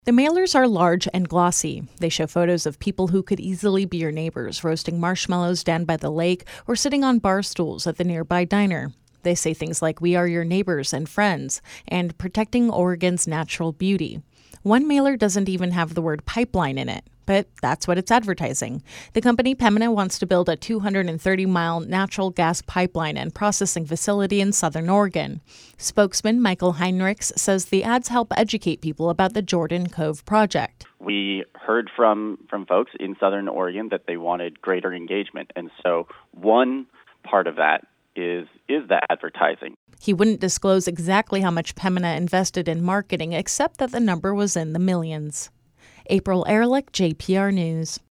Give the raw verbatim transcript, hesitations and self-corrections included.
The mailers are large and glossy. They show photos of people who could easily be your neighbors, roasting marshmallows down by the lake or sitting on bar stools at the nearby diner. They say things like, "We are your neighbors and friends," and "protecting Oregon's natural beauty." One mailer doesn't even have the word pipeline in it, but that's what it's advertising. The company Pembina wants to build a two hundred thirty mile natural gas pipeline and processing facility in southern Oregon. Spokesman Michael Heinrichs says the ads help educate people about the Jordan Cove project. We heard from, from folks in southern Oregon that they wanted greater engagement, and so one part of that is is the advertising. He wouldn't disclose exactly how much Pembina invested in marketing, except that the number was in the millions. April Ehrlich, J P R News.